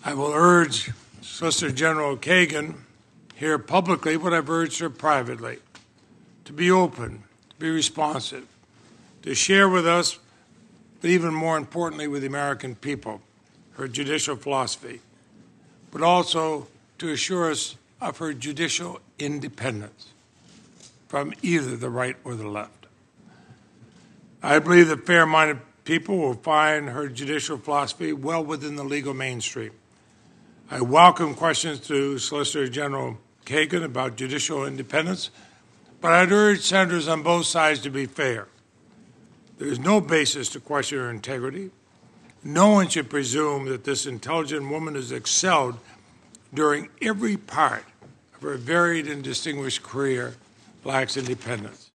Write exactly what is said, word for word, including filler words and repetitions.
I will urge Solicitor General Kagan here publicly what I've urged her privately, to be open, to be responsive, to share with us, but even more importantly with the American people, her judicial philosophy, but also to assure us of her judicial independence from either the right or the left. I believe that fair-minded people will find her judicial philosophy well within the legal mainstream. I welcome questions to Solicitor General Kagan about judicial independence, but I'd urge senators on both sides to be fair. There is no basis to question her integrity. No one should presume that this intelligent woman has excelled during every part of her varied and distinguished career lacks independence.